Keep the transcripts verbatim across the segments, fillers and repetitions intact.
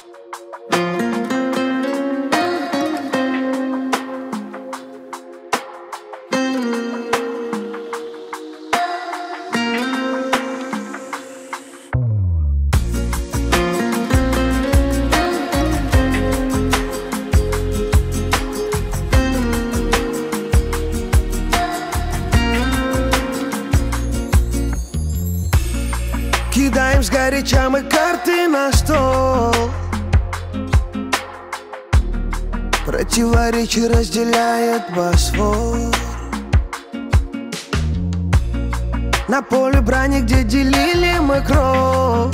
Кидаем сгоряча мы карты на стол. Противоречие разделяет Босфор. На поле брани, где делили мы кровь,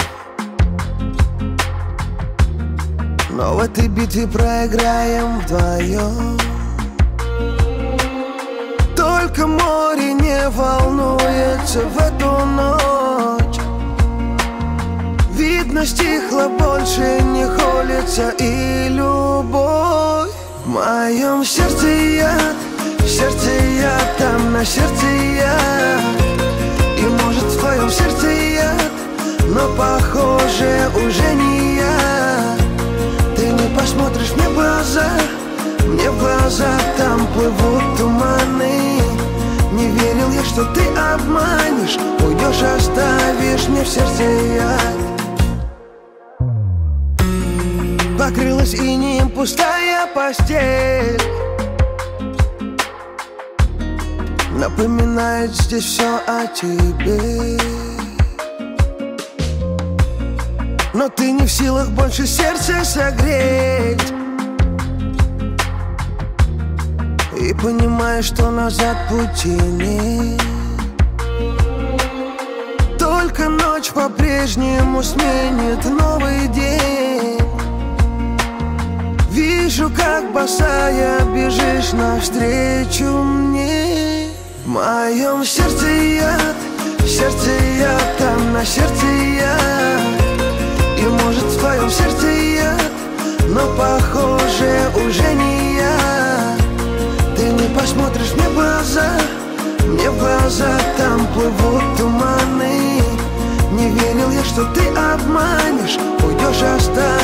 но в этой битве проиграем вдвоем. Только море не волнуется в эту ночь. Видно, стихло, больше не холится и любовь. В моем сердце яд, в сердце яд, там на сердце яд. И может в твоем сердце яд, но похоже уже не я. Ты не посмотришь мне в глаза, мне в глаза, там плывут туманы. Не верил я, что ты обманешь, уйдешь, оставишь мне в сердце яд. Покрылась инеем пустая постель, напоминает здесь все о тебе. Но ты не в силах больше сердце согреть, и понимаешь, что назад пути нет. Только ночь по-прежнему сменит новый день. Вижу, как босая бежишь навстречу мне. В моем сердце яд, в сердце яд, там на сердце яд. И может в твоем сердце яд, но похоже уже не я. Ты не посмотришь мне в глаза, мне в глаза, там плывут туманы. Не верил я, что ты обманешь, уйдешь, оставишь